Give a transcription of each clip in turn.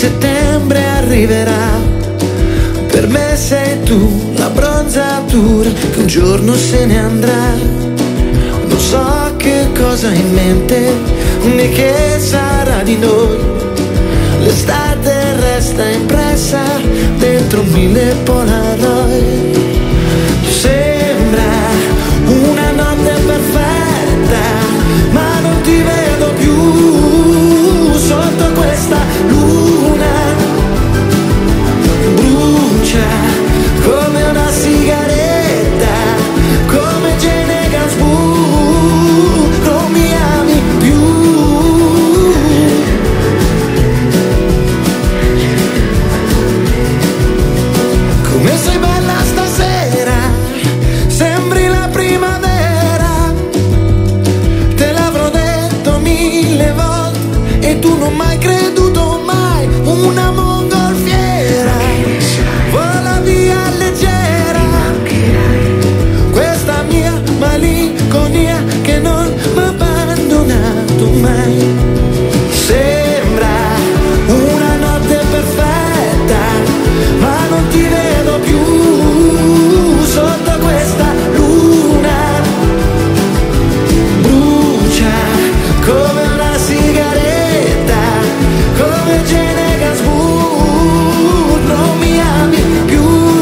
settembre arriverà. Per me sei tu, la bronzatura che un giorno se ne andrà. Non so che cosa hai in mente, né che sarà di noi. L'estate resta impressa dentro 1000 Polaroid. Tu sembra una notte perfetta, ma non ti vedo più sotto questa luna. Brucia come una sigaretta, come Jane Gainsbourg, non mi ami più. Come sei bella stasera, sembri la primavera, te l'avrò detto 1000 volte e tu non m'hai creduto mai, una mongolfiera, vola via leggera, questa mia malinconia che non m'ha abbandonato mai. Sembra una notte perfetta, ma non ti vedo più sotto questa luna. Brucia come una sigaretta, come Jane Gainsbourg, non mi ami più.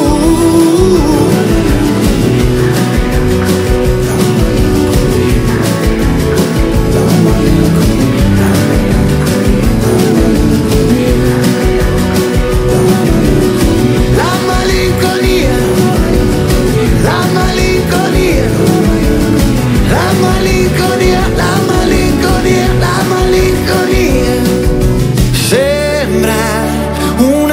La malinconia, la malinconia, la malinconia, la malinconia, la malinconia. Sembra una